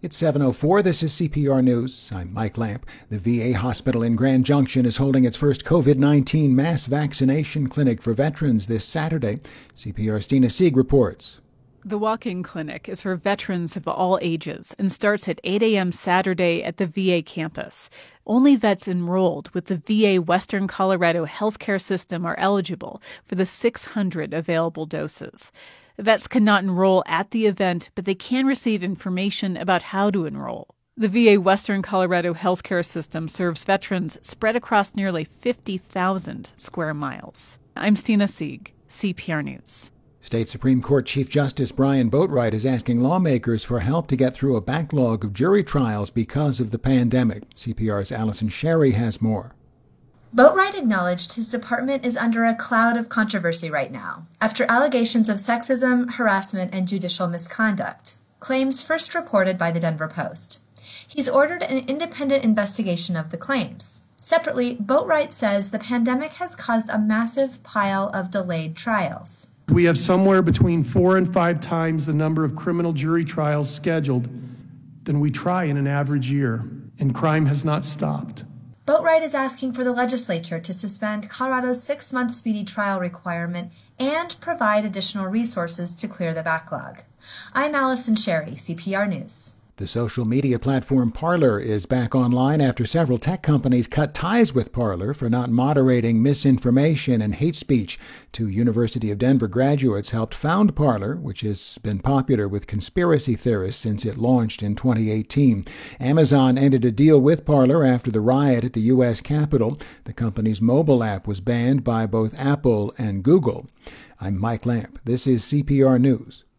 It's 7:04. This is CPR News. I'm Mike Lamp. The VA hospital in Grand Junction is holding its first COVID-19 mass vaccination clinic for veterans this Saturday. CPR's Tina Sieg reports. The walk-in clinic is for veterans of all ages and starts at 8 a.m. Saturday at the VA campus. Only vets enrolled with the VA Western Colorado healthcare system are eligible for the 600 available doses. Vets cannot enroll at the event, but they can receive information about how to enroll. The VA Western Colorado healthcare system serves veterans spread across nearly 50,000 square miles. I'm Tina Sieg, CPR News. State Supreme Court Chief Justice Brian Boatwright is asking lawmakers for help to get through a backlog of jury trials because of the pandemic. CPR's Allison Sherry has more. Boatwright acknowledged his department is under a cloud of controversy right now, after allegations of sexism, harassment, and judicial misconduct, claims first reported by the Denver Post. He's ordered an independent investigation of the claims. Separately, Boatwright says the pandemic has caused a massive pile of delayed trials. We have somewhere between 4 and 5 times the number of criminal jury trials scheduled than we try in an average year, and crime has not stopped. Boatwright is asking for the legislature to suspend Colorado's 6-month speedy trial requirement and provide additional resources to clear the backlog. I'm Allison Sherry, CPR News. The social media platform Parler is back online after several tech companies cut ties with Parler for not moderating misinformation and hate speech. 2 University of Denver graduates helped found Parler, which has been popular with conspiracy theorists since it launched in 2018. Amazon ended a deal with Parler after the riot at the U.S. Capitol. The company's mobile app was banned by both Apple and Google. I'm Mike Lamp. This is CPR News.